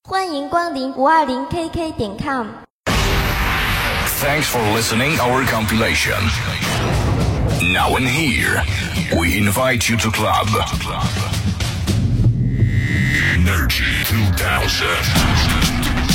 欢迎光临520KK.com。 Thanks for listening our compilation. Now and here, we invite you to club Energy 2000.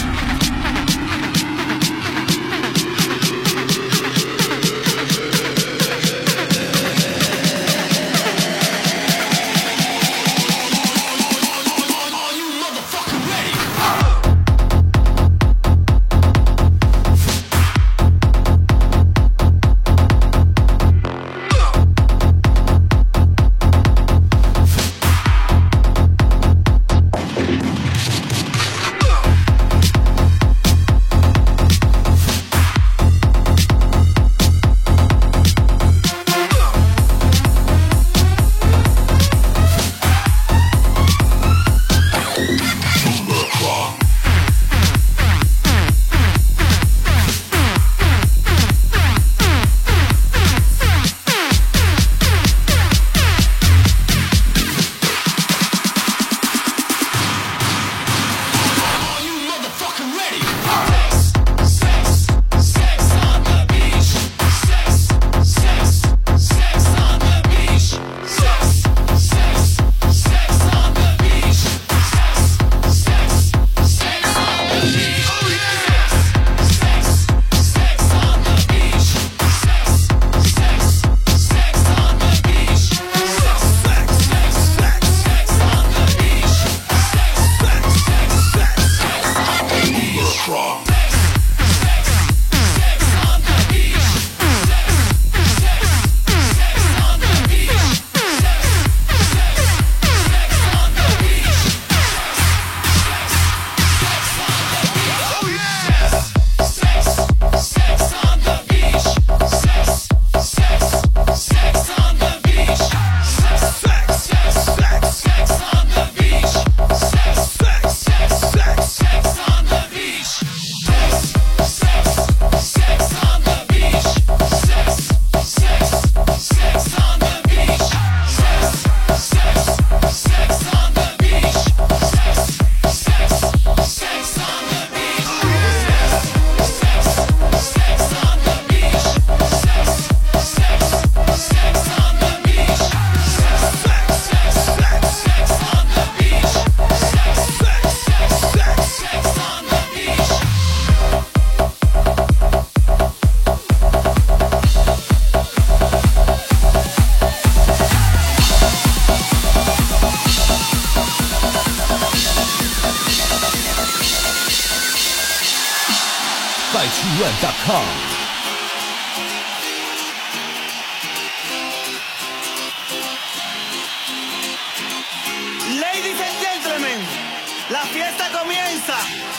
Ladies and gentlemen, la fiesta comienza.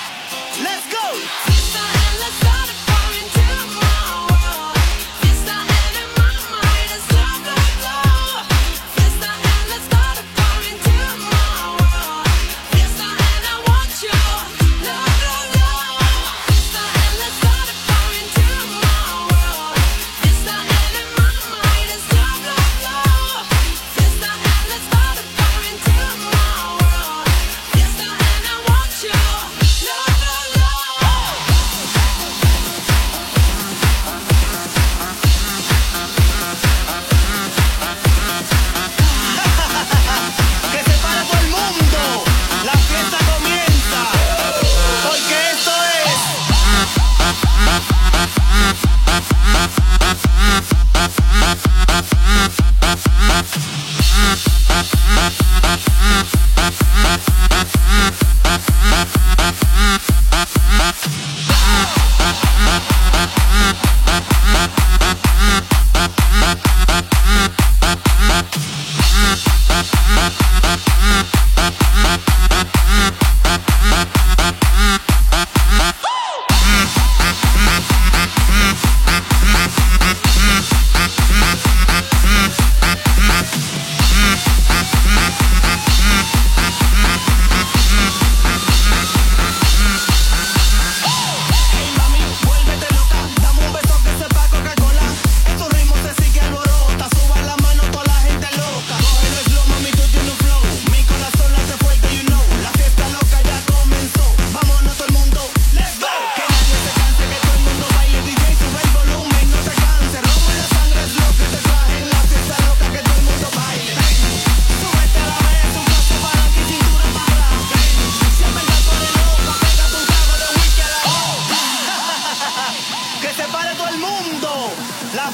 Let's go.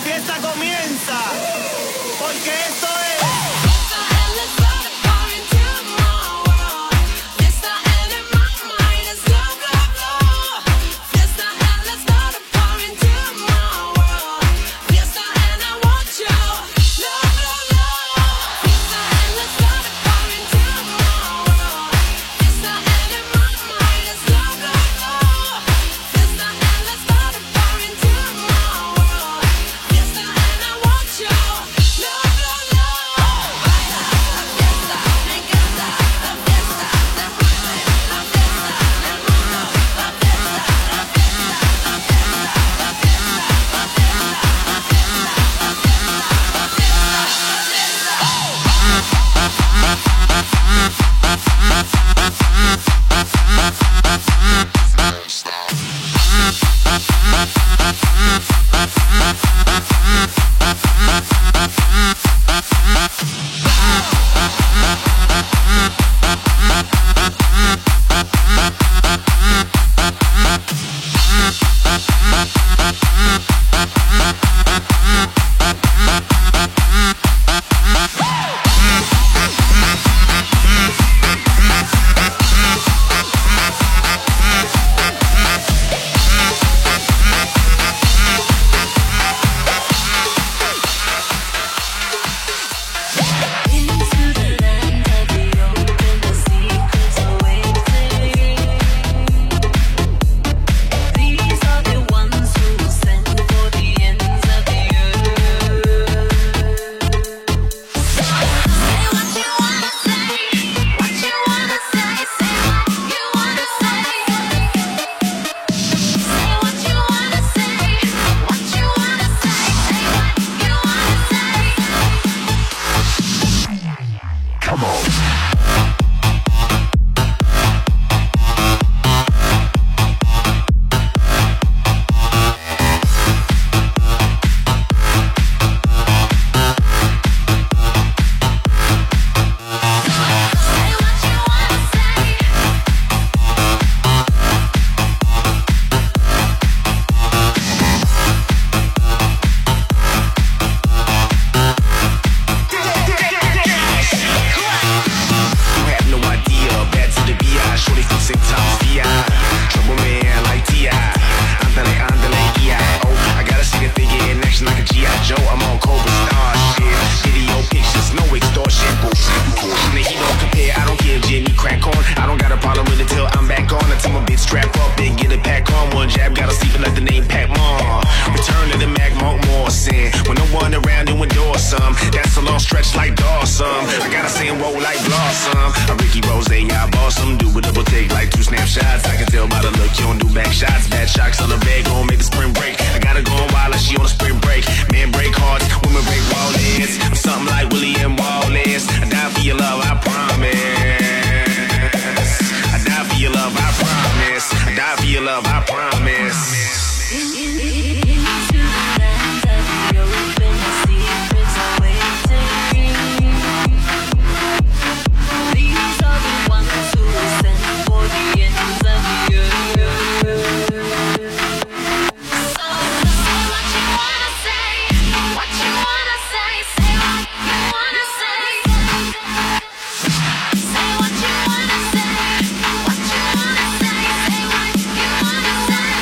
fiesta comienza, porque esto es... Say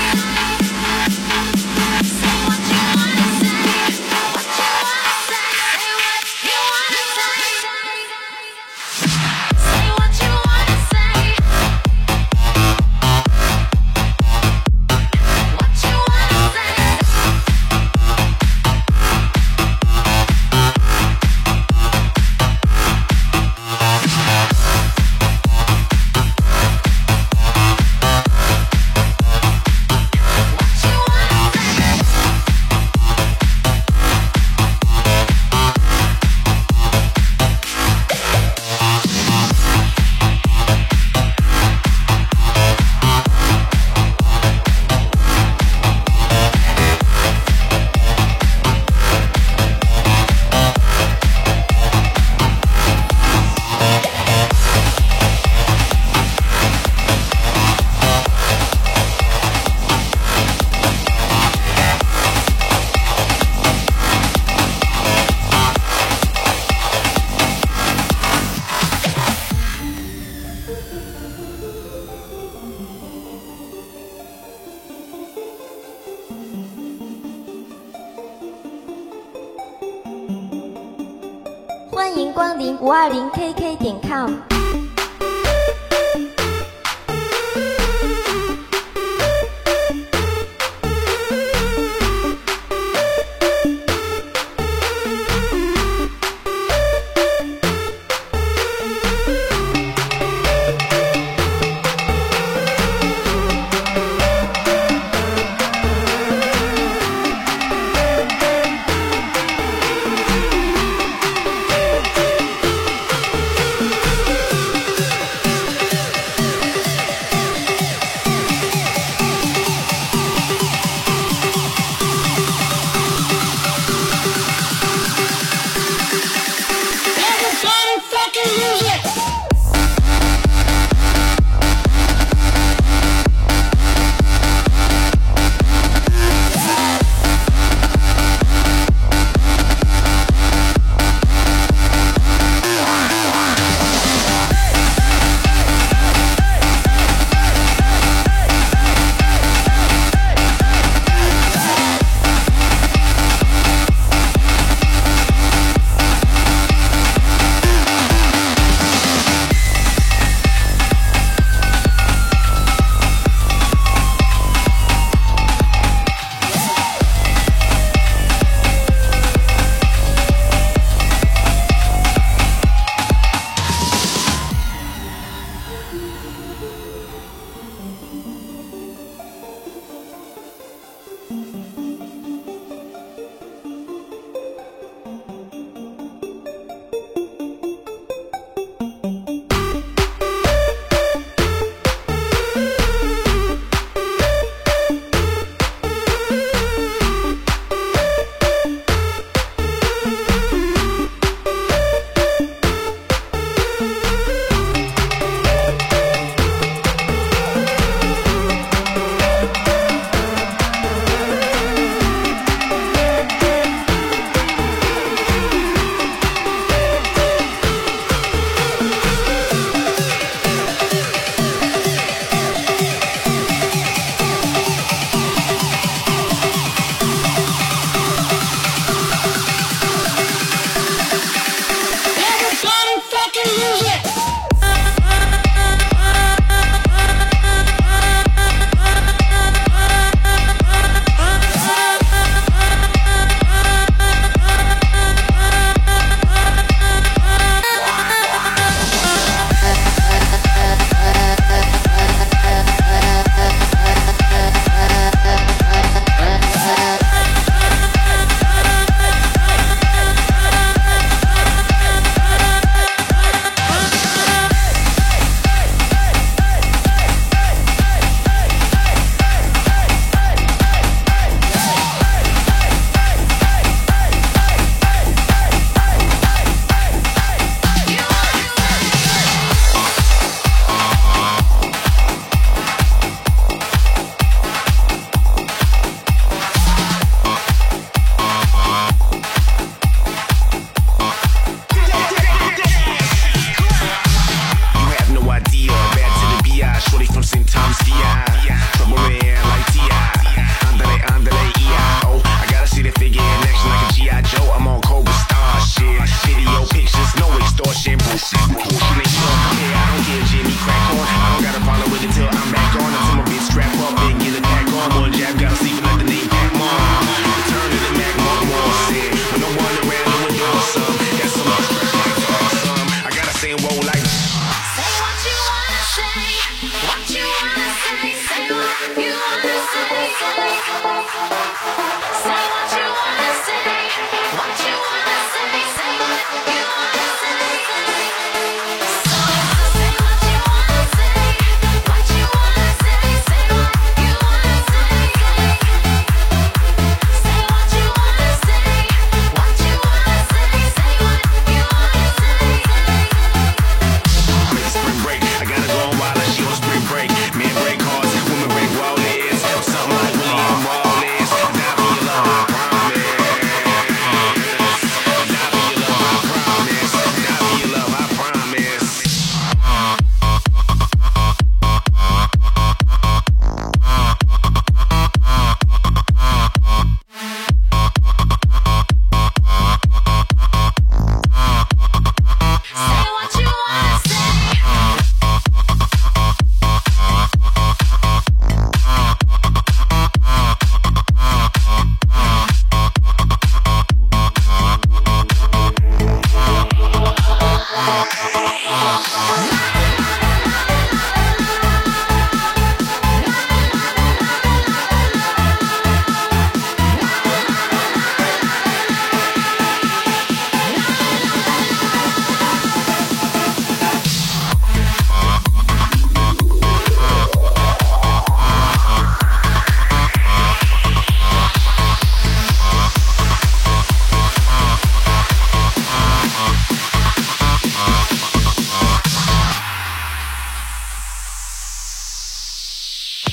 迎光临520KK.com。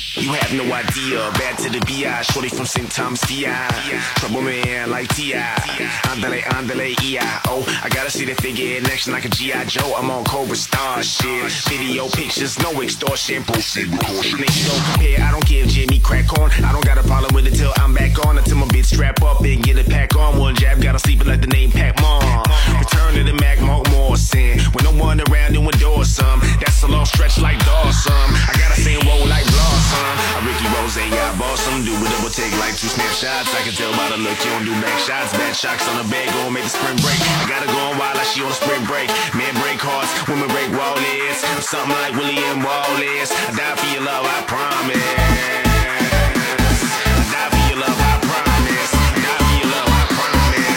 You have no idea. Bad to the B.I. Shorty from St. Thomas D.I. Trouble man like T.I. Andale, andale, E.I.O. I gotta see the figure in action like a G.I. Joe. I'm on Cobra Star shit. Video pictures, no extortion. Proceed with caution. Nigga, don't compare. I don't give Jimmy crack on. I don't got a problem with it till I'm back on. Until my bitch strap up and get it pack on. One jab, gotta sleep it like the name Pat Mom. Return to the Mac, more sin. When no one around, you endure some. That's a long stretch like Dawson. I gotta say roll like Blossom. I Ricky Rose, I boss him. Do whatever take like 2 snapshots. I can tell by the look you don't do back shots. Bad shocks on the bed, gon' make the sprint break. I gotta go on wild like she on a sprint break. Men break hearts, women break wallets. I'm something like William Wallace. I die for your love, I promise. I die for your love, I promise. I die for your love, I promise.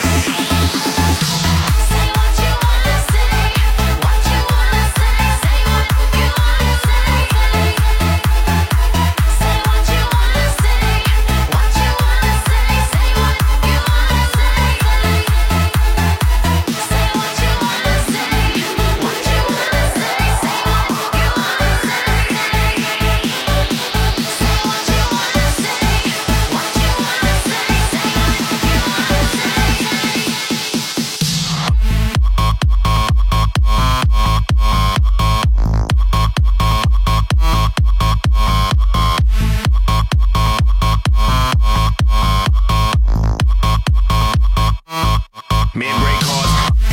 Say what you wanna say, what you wanna say, say what you wanna say. Say what you wanna say, what you wanna say, say what you wanna say. Say what you wanna say, what you wanna say, say what you wanna Men break hearts.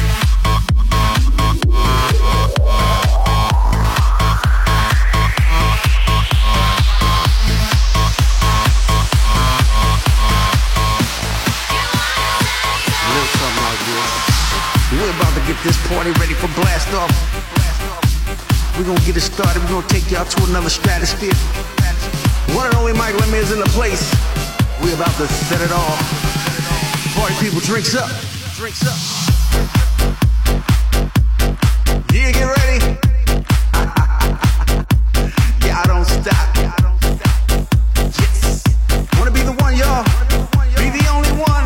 Little something like this. We're about to get this party ready for blast off. We're gonna get it started. We're gonna take y'all to another stratosphere. One and only Mike Lemmy is in the place. We're about to set it off. Party people, drinks up. Drinks up. Yeah, get ready. Yeah, I don't stop. Yes. Wanna be the one, y'all. Be the only one.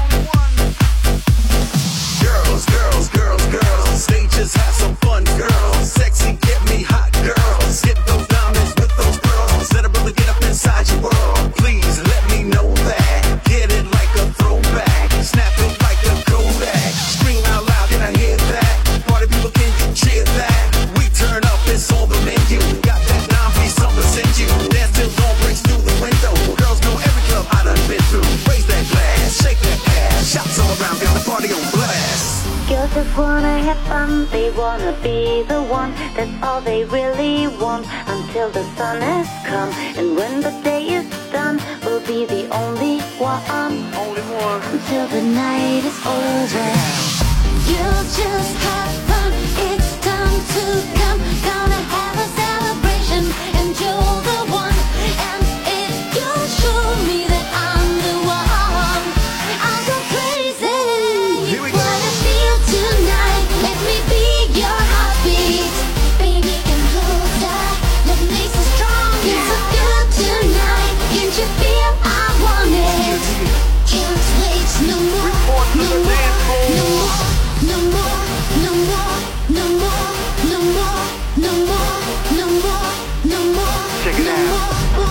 Girls, girls, girls, girls. Stay, just have some fun, girls. Sexy, get me hot, girls. Hit those diamonds with those pearls. Let a brother get up inside your world. Please let me know that. Get it like a throwback. Snap it like a Kodak. Scream out loud, can I hear that? Party people, can you cheer that? We turn up, it's on the menu. Got that 9-piece on the send you. Dance till dawn breaks through the window. Girls know every club I done been through. Raise that glass, shake that ass. Shots all around, got the party on blast. Girls just wanna have fun, they wanna be the one. That's all they really want until the sun has come. And when the day is done, we'll be the only one. Until the night is over. You'll just have fun, it's time to come. Gonna have a celebration, and you're the one. And if you show me that I'm the one, I'll go crazy. Here we go. What I feel tonight, let me be your heartbeat. Baby, come closer, let me make so strong. It's so good tonight, can't you feel I want it? Can't wait no more, no more, no more, no more, no more, no more, no more, no more, no more, no more. Check it out.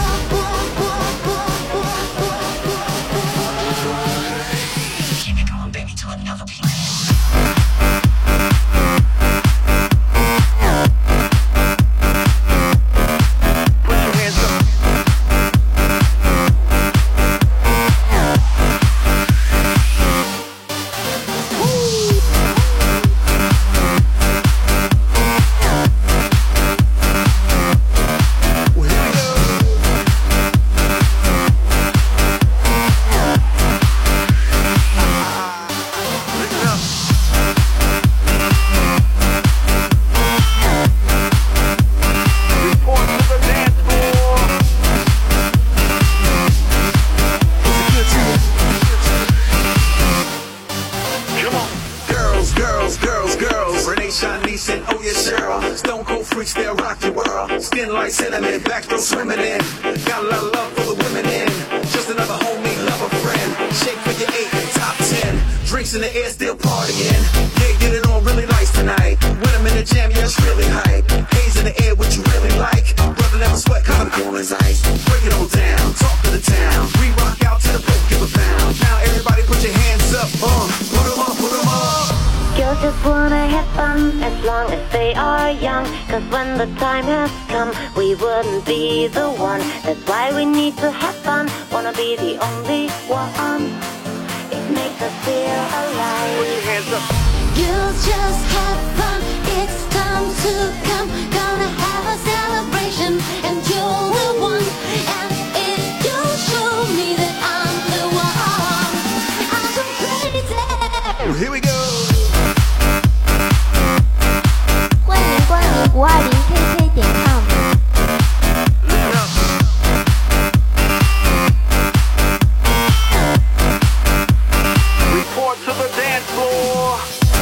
Keep it going, baby, to another place. Put your hands up. Well, here we go. Listen up. Report to the dance floor. It's a good time. Come on. Girls, girls, girls, girls. Renee, Shanice, and oh yeah, Cheryl. Stone Cold freaks, they'll rock your world. Skin like cinnamon, backstroke swimming in. Got a lot of love for the women in. Just another homie, lover, friend. Shake for your 8, top 10. Drinks in the air, still partying. Yeah, get it on really nice tonight. When I'm in the jam, yeah, it's really hype. Haze in the air, what you really like. Brother never sweat, cause I'm cool as ice. Break it on down, talk to the town. We rock out to the break of a pound. Now everybody put your hands up, put 'em up, put 'em up. Girls just wanna have fun as long as they are young. Cause when the time has come, we wouldn't be the one. That's why we need to have fun. Wanna be the only one. It makes us feel alive. Put your hands up. Girls just have fun, it's time to come. Gonna have a celebration, and you're the one. And if you show me that I'm the one, I'm so crazy. Here we go. 欢迎光临520KK.com。 Report to the dance floor.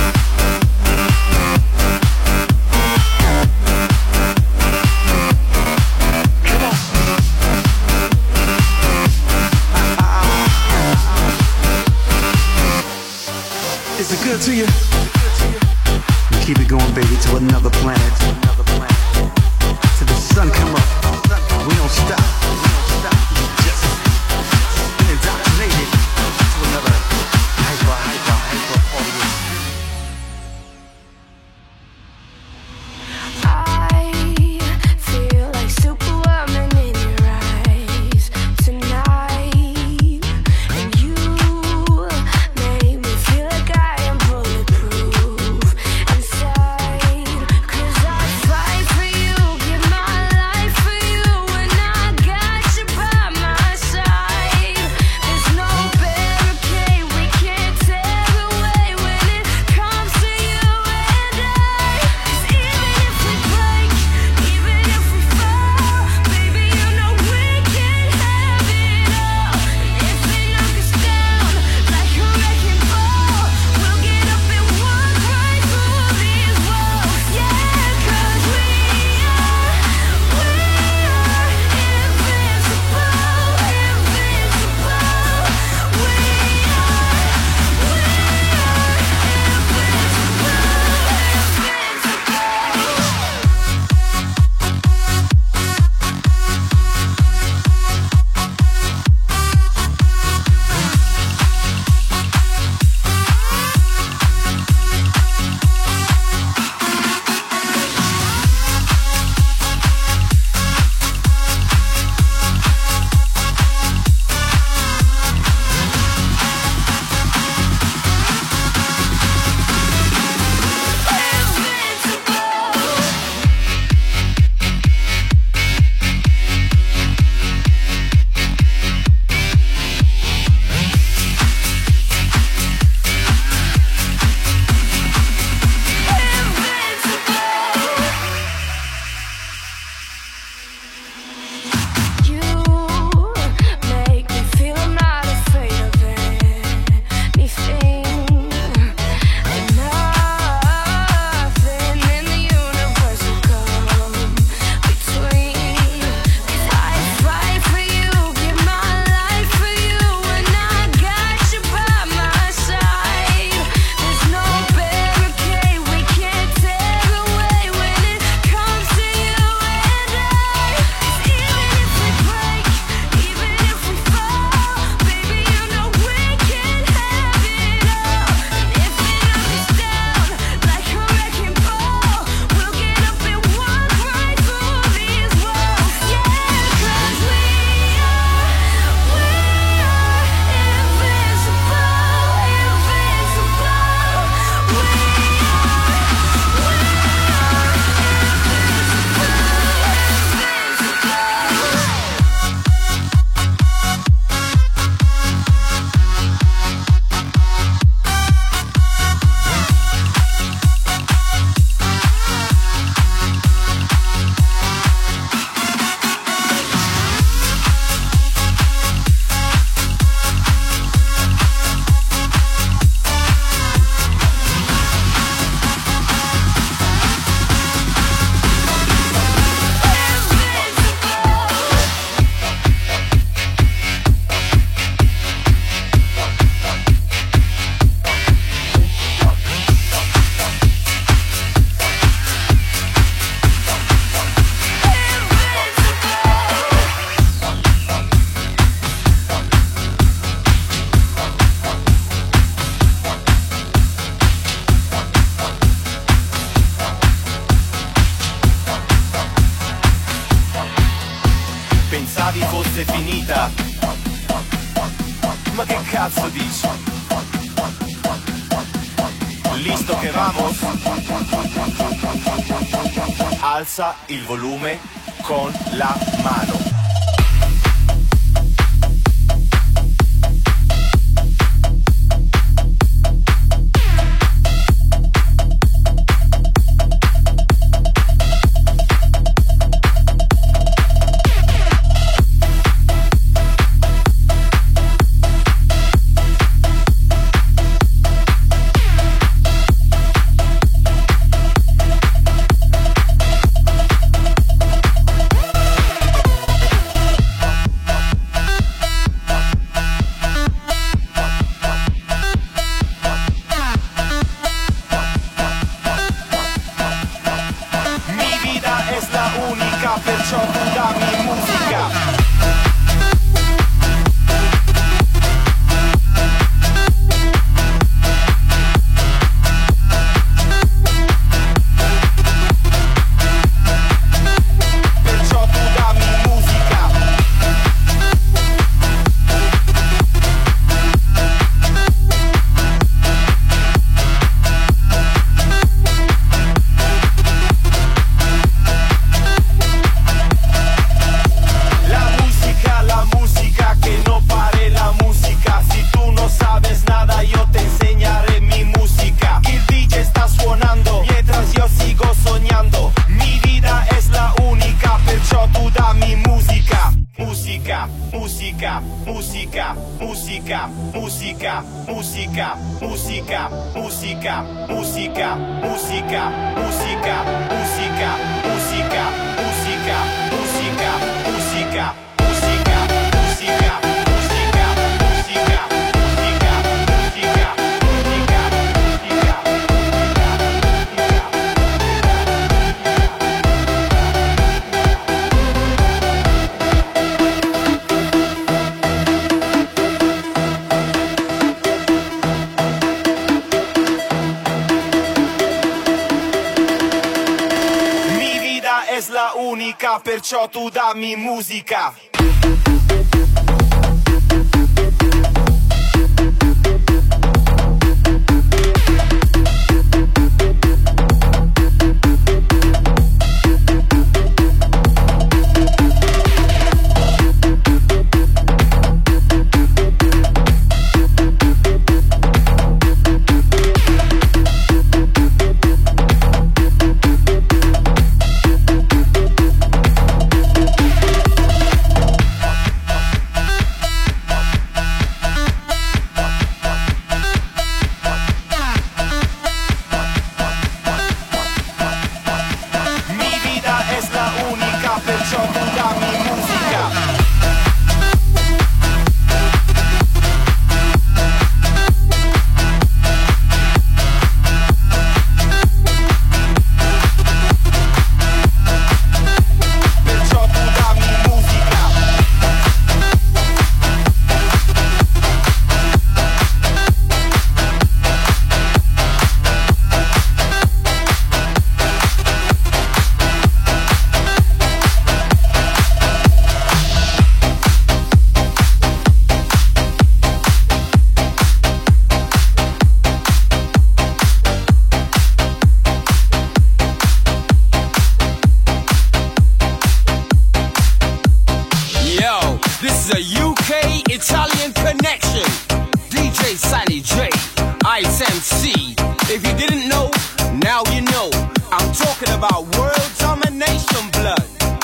Is it good to you? Keep it going, baby, to another planet. Till the sun come up, we don't stop. Just indoctrinated to another hyper audience. I feel like Superwoman in your eyes tonight, and you make me feel like I am bulletproof inside. 'Cause I fight for you, give my life for you, and I pensavi fosse finita. Ma che cazzo dici? Listo che vamos? Alza il volume con la mano. Perciò tu dammi musica. Italian connection. DJ Sunny J, Ice MC. If you didn't know, now you know. I'm talking about world domination blood.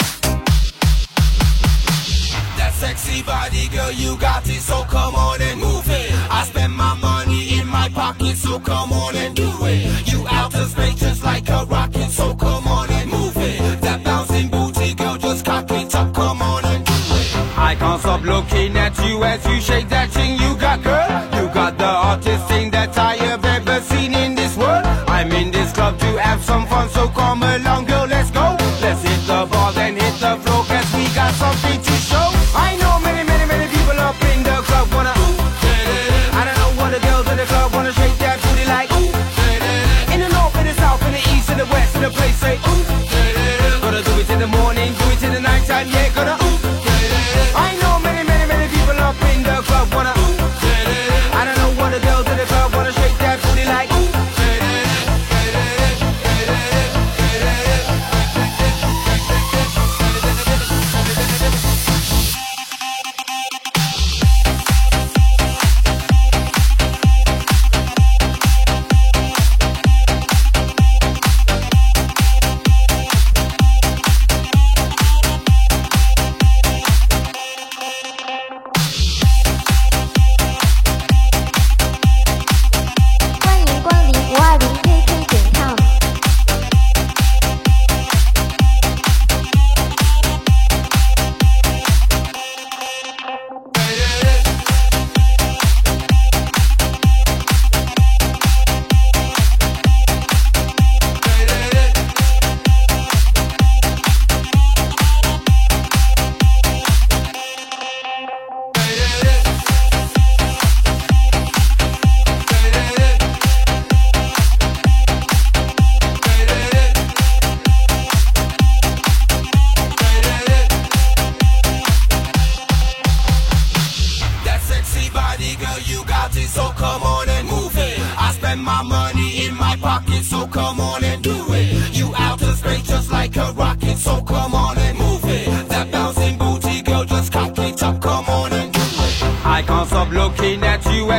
That sexy body, girl, you got it, so come on and move it. I spend my money in my pocket, so come on and do it. You out of space just like a rocket, so come on and move it. That bouncing booty, girl, just cock it up, come on and do it. I can't stop looking at you as you shake that thing you got, girl. You got the hottest thing that I have ever seen in this world. I'm in this club to have some fun, so come along, girl, let's go. Let's hit the ball and hit the floor, cause we got something to show. I know many people up in the club wanna ooh, I don't know what the girls in the club wanna shake that booty like ooh. In the north, in the south, in the east, in the west, in the place say ooh. Gonna do it in the morning, do it in the nighttime, yeah, gonna ooh.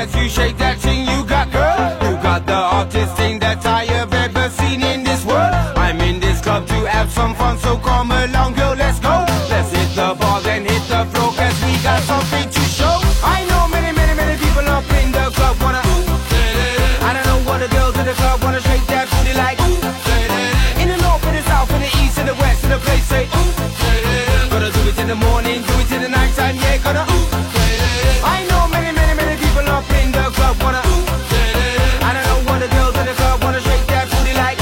as you shake that thing you got, girl. You got the hottest thing that I have ever seen in this world. I'm in this club to have some fun, so come along, girl, let's go. Let's hit the bars and hit the floor, cause we got something to show. I know many, many, many people up in the club wanna I don't know what the girls in the club wanna shake that booty like in the north, in the south, in the east, in the west, in the place say gonna do it in the morning, do it in the night time, yeah, gonna I know many, many, many people up in the club wanna I don't know what the girls in the club wanna shake that booty like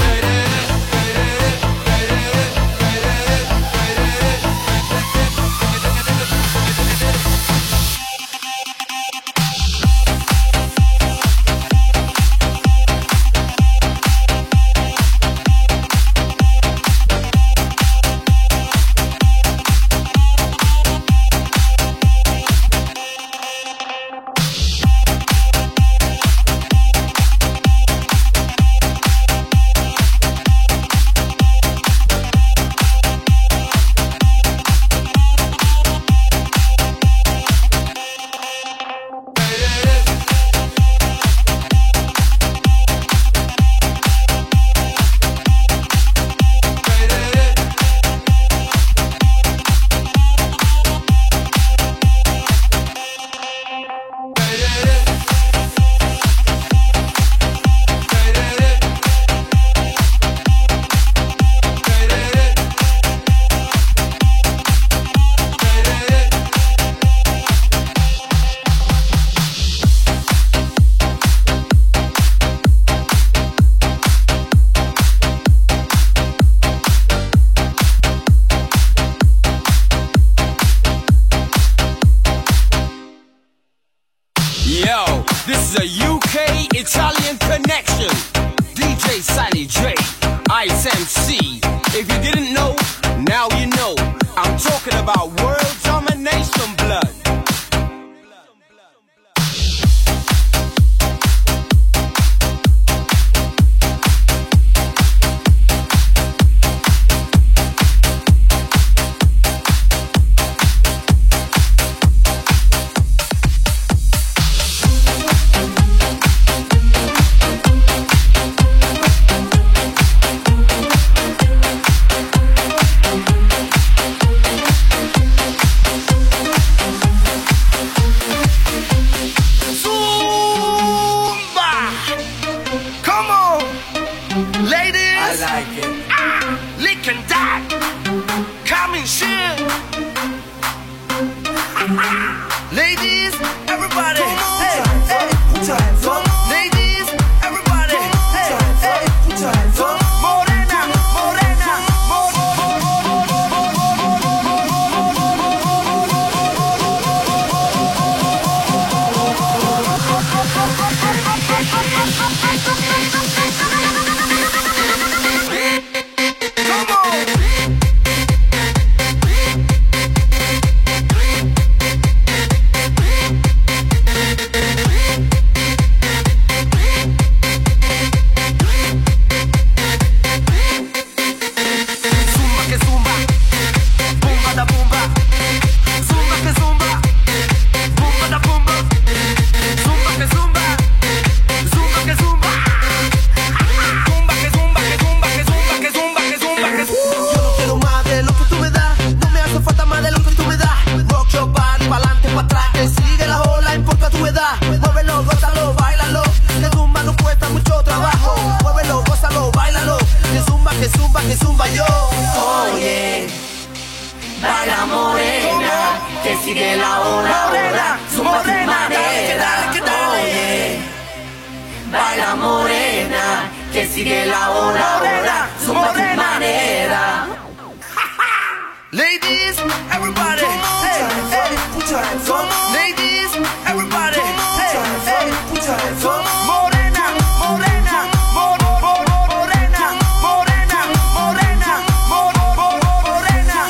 Yo, this is a UK Italian connection. DJ Sally J, Ice MC. If you didn't know, now you know. I'm talking about world domination blood. Ladies, everybody, hey, hey, put your hands up. Ladies, everybody, hey, hey, put your hands up. Morena, morena, come on. Que zumba yo, oye, baila morena, que sigue la hora, morena, zumba tu manera, oye, baila morena, que sigue la hora, morena, zumba tu manera. Ladies, everybody, hey, hey, put your hands up. Ladies, everybody, hey, hey, put your hands up. Morena, morena, morena, morena, morena, morena,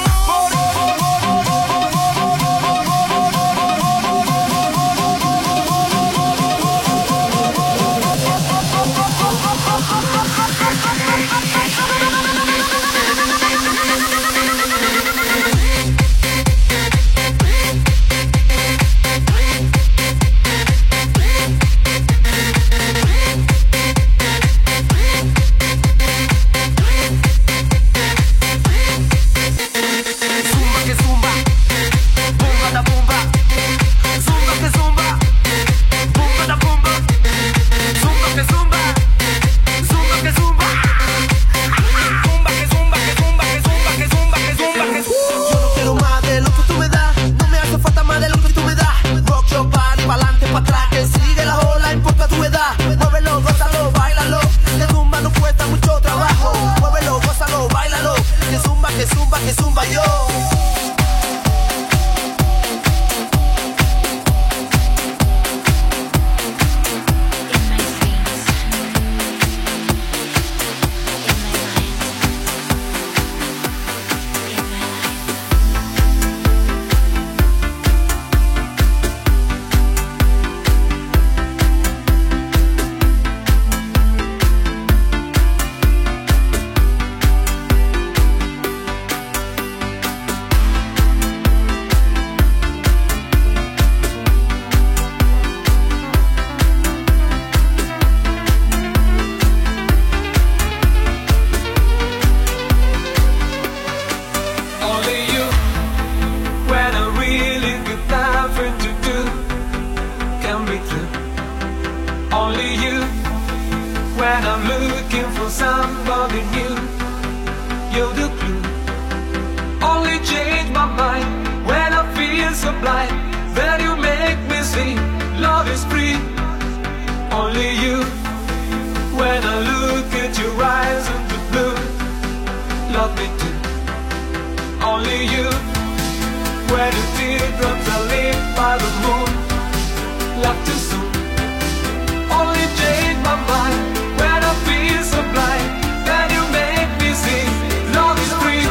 found somebody new. You're the clue. Only change my mind when I feel so blind. Then you make me see love is free. Only you. When I look at your eyes in the blue, love me too. Only you. When the teardrops are lit by the moon, love too soon. Only change my mind when I feel so blind. Then you make me see love is free.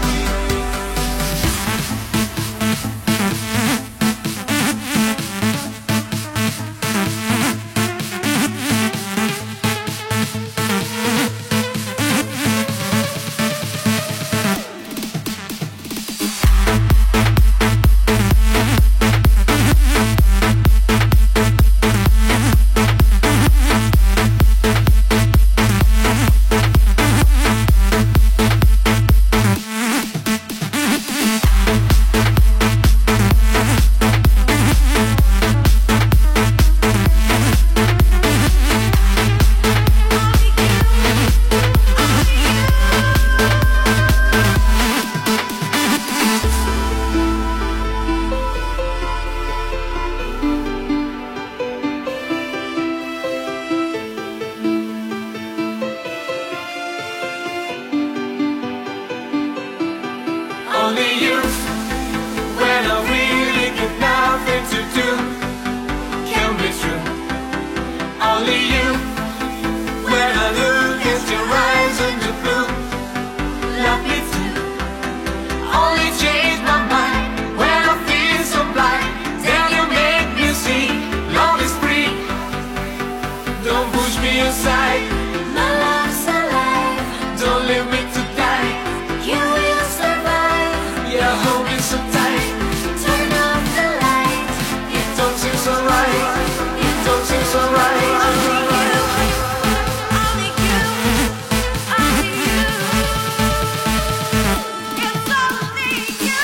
Only you, when I really get nothing to do, can be true. Only you, when I look at your eyes in the blue, love me too. Only change my mind when I feel so blind. Then you make me see love is free. Don't push me aside. My love's alive. Don't leave me to die. You will survive. Yeah, hold me so tight. Turn off the light. It don't seem so right. It don't seem so right. Only you. Only you. Only you. It's only you.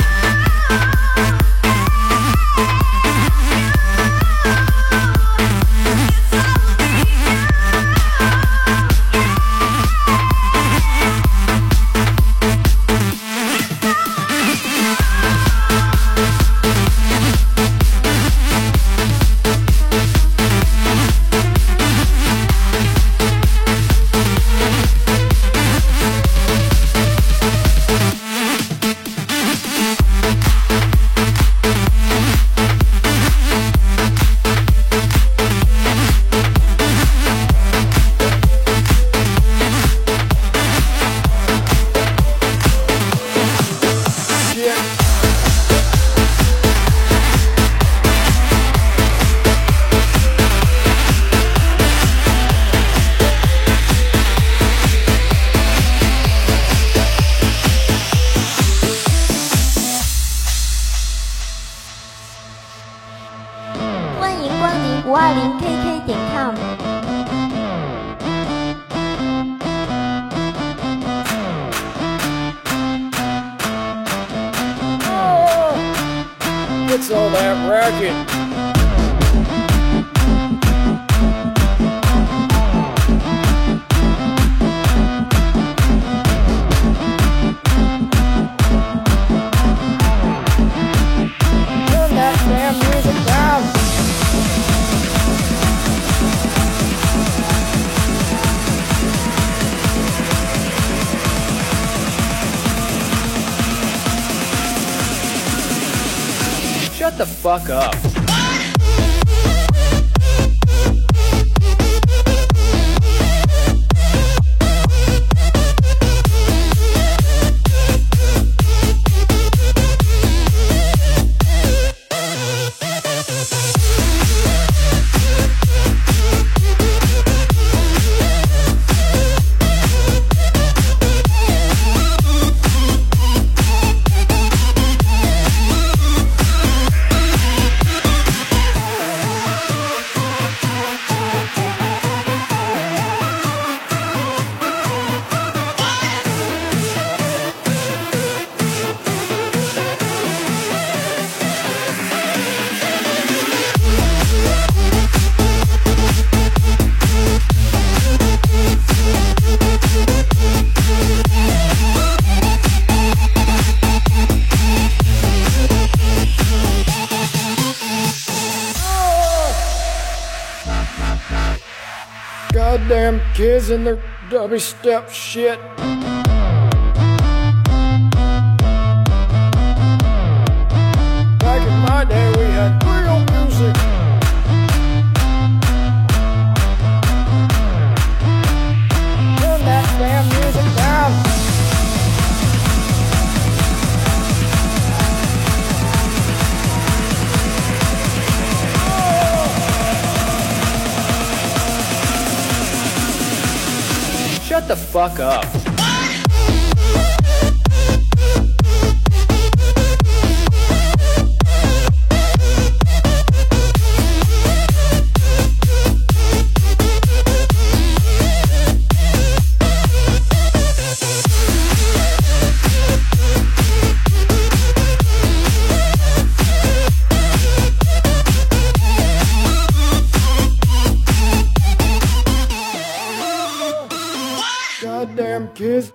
欢迎光临520KK.com。 What's all that racket? Turn that damn music down. Shut the fuck up. Goddamn kids and their dubby step shit. Back in my day, we had real music. Turn that damn music down. Shut the fuck up. Goddamn kids.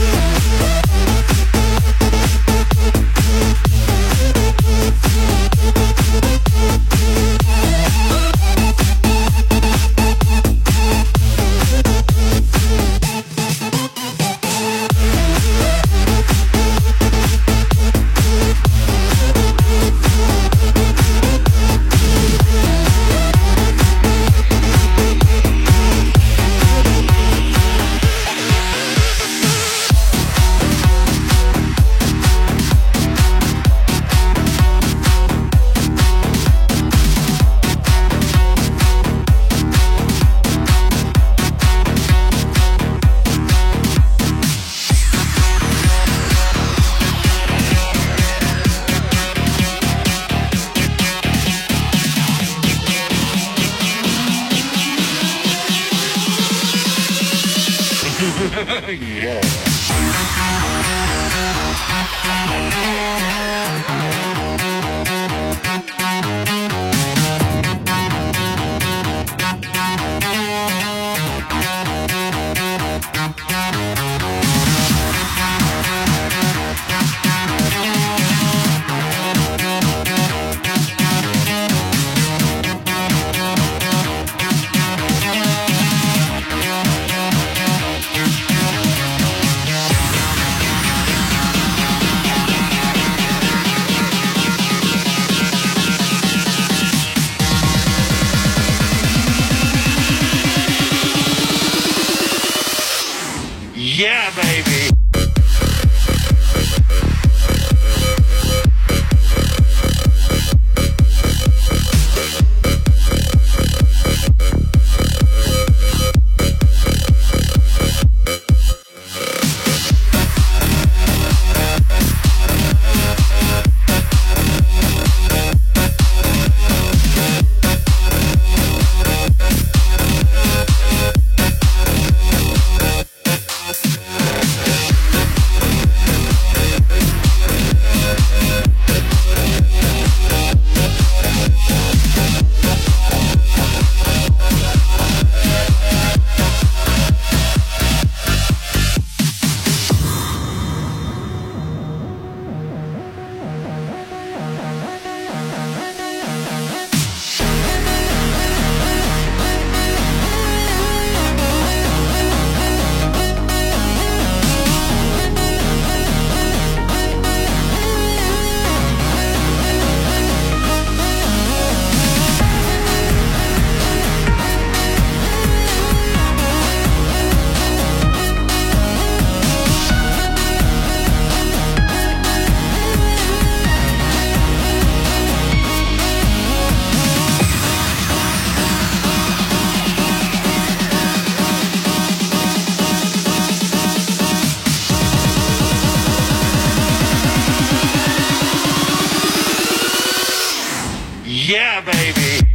Yeah, baby. Yeah, baby.